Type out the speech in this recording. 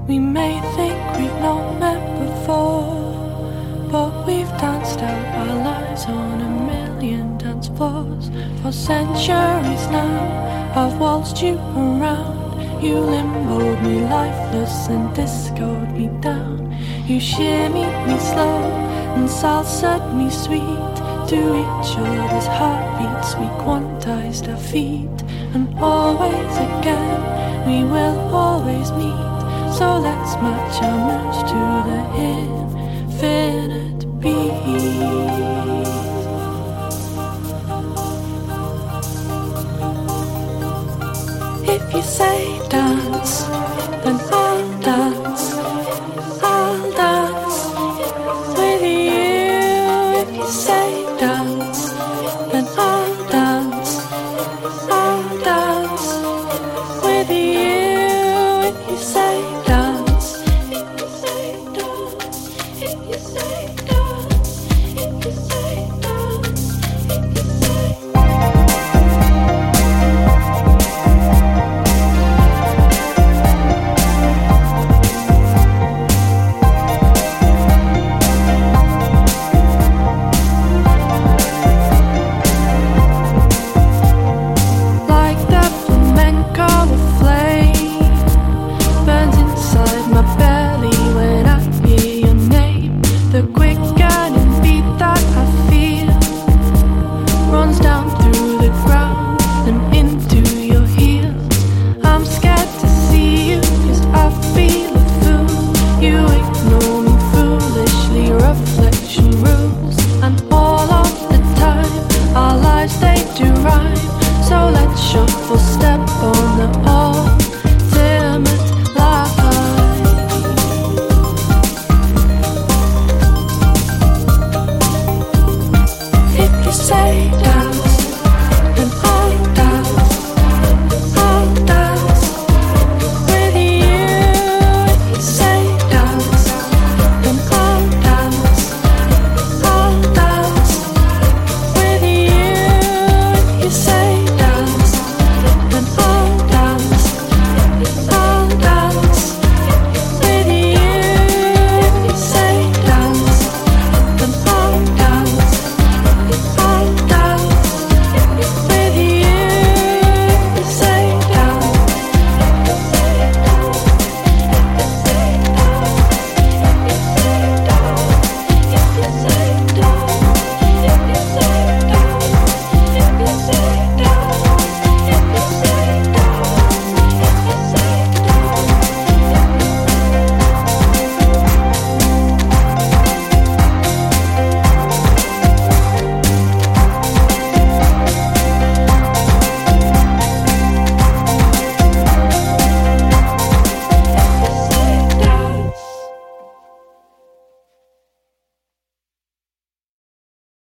We may think we've not met before, but we've danced out our lives on a million dance floors. For centuries now, I've waltzed you around. You limboed me lifeless and discoed me down. You shimmied me slow and salsa'd me sweet. To each other's heartbeats we quantized our feet. And always again we will always meet. So let's match our moves to the infinite beat. If you say dance, then I'll dance. I'll dance with you. If you say dance, then I'll dance. I'll dance with you.